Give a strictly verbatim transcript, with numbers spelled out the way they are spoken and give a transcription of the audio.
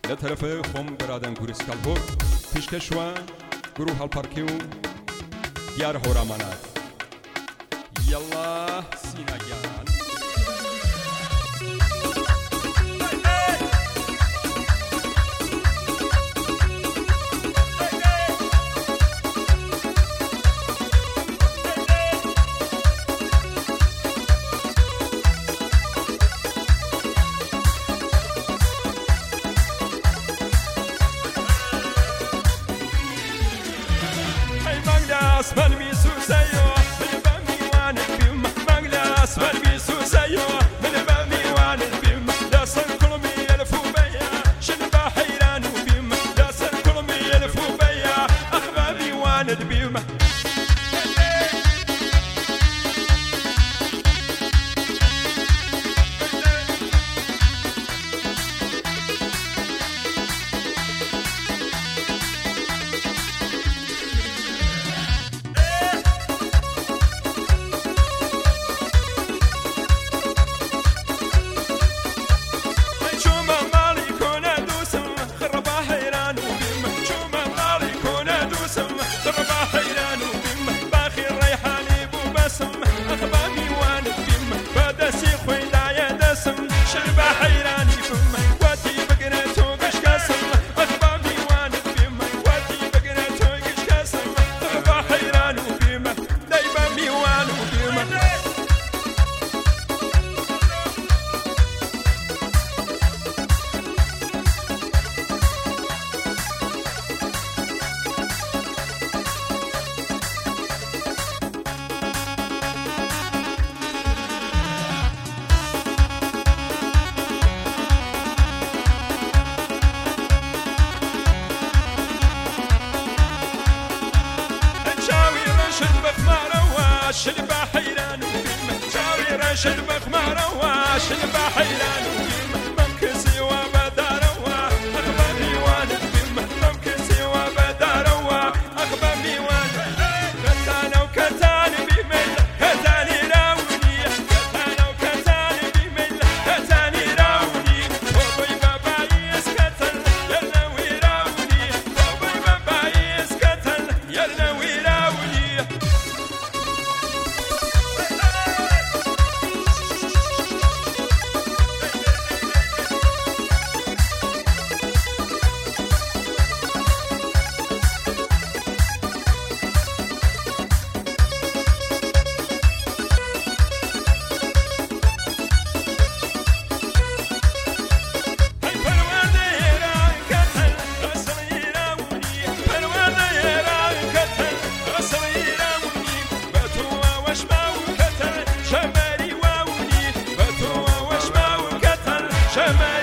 لطرف خم برادن گوریس کالبور پیشکشوان گروه هالپارکیو دیار هورامانات یالله سیناگیان من بیسو سیو من با میوانت بیم مغلاس من بیسو سیو من با میوانت بیم داستان کلمی الفو بیا شن با حیران بیم داستان کلمی الفو بیا اخبا میوانت بیم شلبا حيران وبيم جاوي رشد بخمار وشلبا حيران وبيم ممكسي وبدار واخبى ميوان بيم ممكسي وبدار واخبى ميوان كتانا وكتان بيمل كتاني راوني كتانا وكتان بيمل كتاني راوني وبي بابا يسكتل يلا ويراوني وبي بابا يسكتل يلا ويراوني شمالي واوني بتوا وشما وكتل شمالي